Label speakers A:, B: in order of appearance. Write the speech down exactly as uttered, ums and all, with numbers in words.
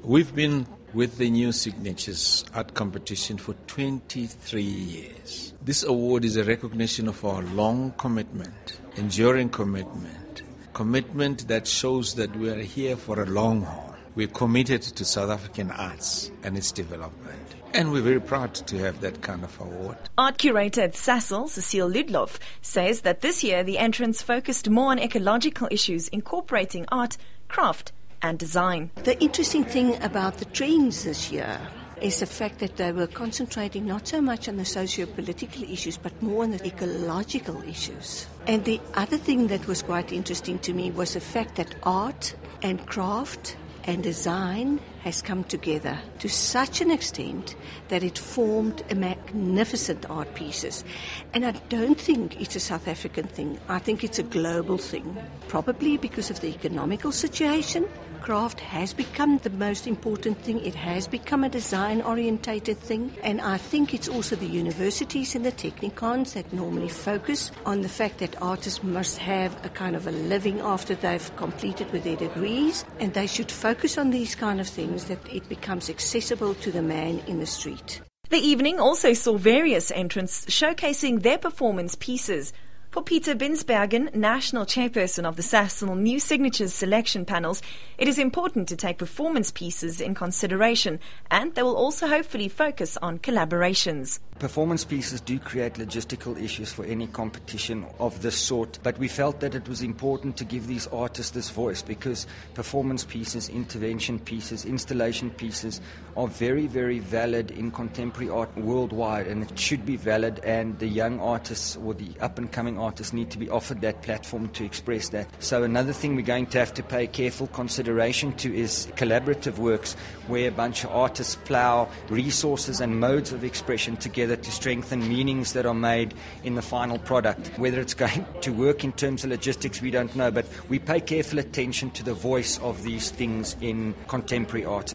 A: We've been with the New Signatures Art Competition for twenty-three years. This award is a recognition of our long commitment, enduring commitment, commitment that shows that we are here for a long haul. We're committed to South African arts and its development. And we're very proud to have that kind of award.
B: Art curator at SASL, Cecile Ludloff, says that this year the entrants focused more on ecological issues, incorporating art, craft and design.
C: The interesting thing about the trends this year is the fact that they were concentrating not so much on the socio-political issues, but more on the ecological issues. And the other thing that was quite interesting to me was the fact that art and craft and design has come together to such an extent that it formed a magnificent art pieces. And I don't think it's a South African thing. I think it's a global thing. Probably because of the economical situation, craft has become the most important thing. It has become a design-orientated thing. And I think it's also the universities and the technikons that normally focus on the fact that artists must have a kind of a living after they've completed with their degrees. And they should focus on these kind of things, that it becomes accessible to the man in the street.
B: The evening also saw various entrants showcasing their performance pieces. For Peter Binsbergen, national chairperson of the SASL New Signatures selection panels, it is important to take performance pieces in consideration, and they will also hopefully focus on collaborations.
D: Performance pieces do create logistical issues for any competition of this sort, but we felt that it was important to give these artists this voice, because performance pieces, intervention pieces, installation pieces are very, very valid in contemporary art worldwide, and it should be valid, and the young artists or the up-and-coming artists need to be offered that platform to express that. So another thing we're going to have to pay careful consideration to is collaborative works, where a bunch of artists plough resources and modes of expression together to strengthen meanings that are made in the final product. Whether it's going to work in terms of logistics, we don't know, but we pay careful attention to the voice of these things in contemporary art.